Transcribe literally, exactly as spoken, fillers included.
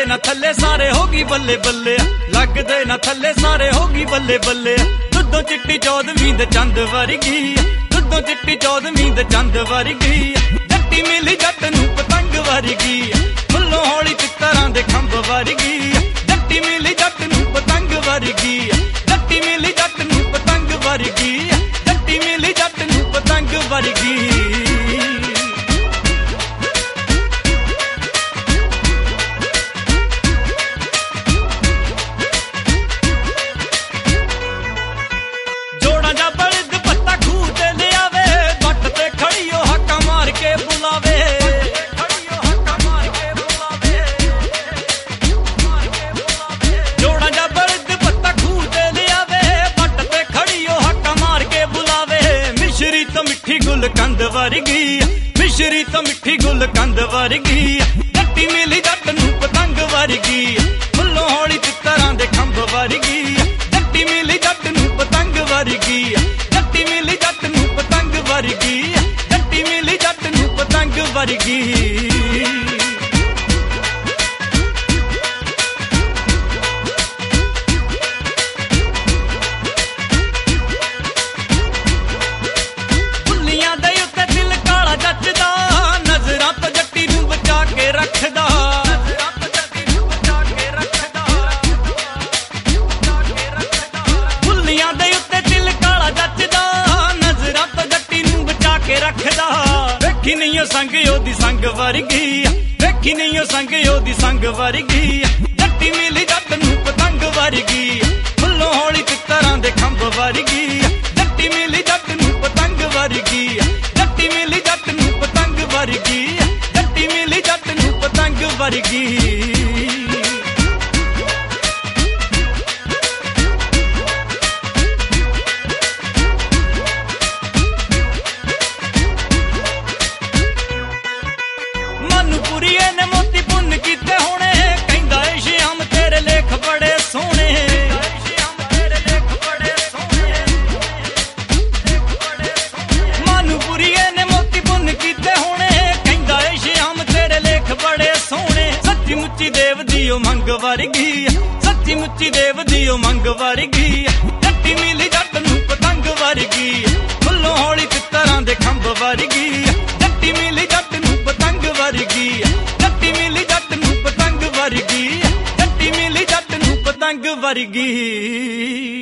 ना थल्ले सारे होगी बल्ले बल्ले, लगदे ना थल्ले सारे होगी बल्ले बल्ले। दुद्धों चिट्टी चौदवीं दे चंद वर्गी, दुद्धों चिट्टी चौदवीं दे चंद वर्गी। जट्टी मिली जट नूं पतंग वर्गी, फुल्लों हौली चित्तरां दे खंभ वर्गी। जट्टी मिली जट नूं पतंग वर्गी, जट्टी मिली जट नूं पतंग वर्गी, जट्टी मिली जट नूं पतंग वर्गी। मिठी गुल कंद वर्गी, मिश्री तो मिठी गुल कंद वर्गी। जट्टी मिली जट नूं पतंग वर्गी, फुल्लों हौली चित्तरां दे खंभ वर्गी। जट्टी मिली जट नूं पतंग वर्गी, जट्टी मिली जट नूं पतंग वर्गी, जट्टी मिली जट नूं पतंग वर्गी। वेखी नहीं संग ओदी संग वर्गी, वेखी नहीं संग ओदी संग वर्गी। जट्टी मिली जट नूं पतंग वर्गी, फुल्लों हौली चित्तरां दे खंभ वर्गी। जट्टी मिली जट नूं पतंग वर्गी, जट्टी मिली जट नूं पतंग वर्गी, जट्टी मिली जट नूं पतंग वर्गी। सच्ची देव दियो मंग वर्गी, सच्ची मुच्ची देव दियो मंग वर्गी। जट्टी मिली जट नूं पतंग वर्गी, फुल्लों हौली चित्तरां दे खंभ वर्गी। जट्टी मिली जट नूं पतंग वर्गी, जट्टी मिली जट नूं पतंग वर्गी, जट्टी मिली जट नूं पतंग वर्गी।